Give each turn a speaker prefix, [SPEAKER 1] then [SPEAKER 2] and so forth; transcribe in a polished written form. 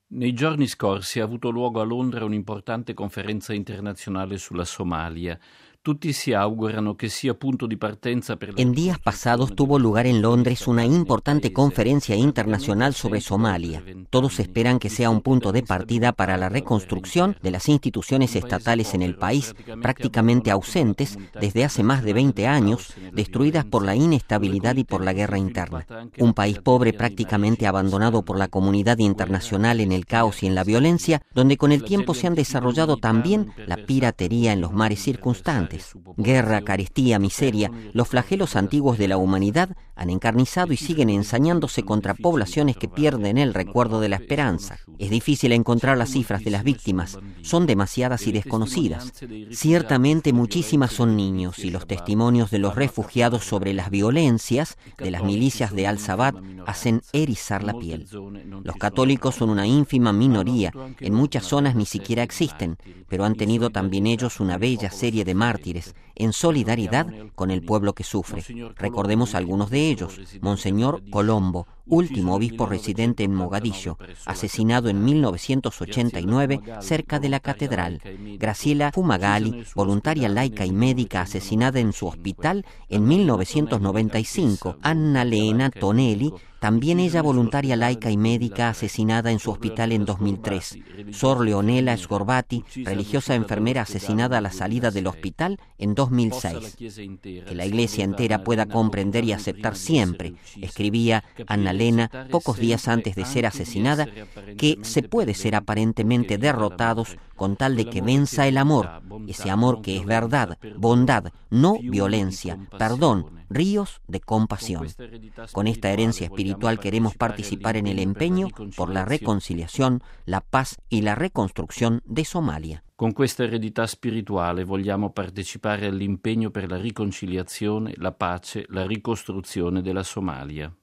[SPEAKER 1] Nei giorni scorsi ha avuto luogo a Londra un'importante conferenza internazionale sulla Somalia. Tutti si augurano que sia punto di partenza per la
[SPEAKER 2] En días pasados tuvo lugar en Londres una importante conferencia internacional sobre Somalia. Todos esperan que sea un punto de partida para la reconstrucción de las instituciones estatales en el país, prácticamente ausentes desde hace más de 20 años, destruidas por la inestabilidad y por la guerra interna. Un país pobre prácticamente abandonado por la comunidad internacional en el caos y en la violencia, donde con el tiempo se han desarrollado también la piratería en los mares circunstantes. Guerra, carestía, miseria, los flagelos antiguos de la humanidad han encarnizado y siguen ensañándose contra poblaciones que pierden el recuerdo de la esperanza. Es difícil encontrar las cifras de las víctimas, son demasiadas y desconocidas. Ciertamente muchísimas son niños y los testimonios de los refugiados sobre las violencias de las milicias de Al-Shabaab hacen erizar la piel. Los católicos son una ínfima minoría, en muchas zonas ni siquiera existen, pero han tenido también ellos una bella serie de mártires, en solidaridad con el pueblo que sufre. Recordemos algunos de ellos. Monseñor Colombo, último obispo residente en Mogadiscio, asesinado en 1989 cerca de la catedral. Graciela Fumagalli, voluntaria laica y médica, asesinada en su hospital en 1995. Anna Lena Tonelli, también ella voluntaria laica y médica, asesinada en su hospital en 2003. Sor Leonela Sgorbati, religiosa enfermera, asesinada a la salida del hospital en 2006. Que la Iglesia entera pueda comprender y aceptar siempre, escribía Anna Lena pocos días antes de ser asesinada, que se puede ser aparentemente derrotados con tal de que venza el amor, ese amor que es verdad, bondad, no violencia, perdón, ríos de compasión. Con esta herencia espiritual queremos participar en el empeño por la reconciliación, la paz y la reconstrucción de Somalia.
[SPEAKER 1] Con questa eredità spirituale vogliamo partecipare all'impegno per la riconciliazione, la pace, la ricostruzione della Somalia.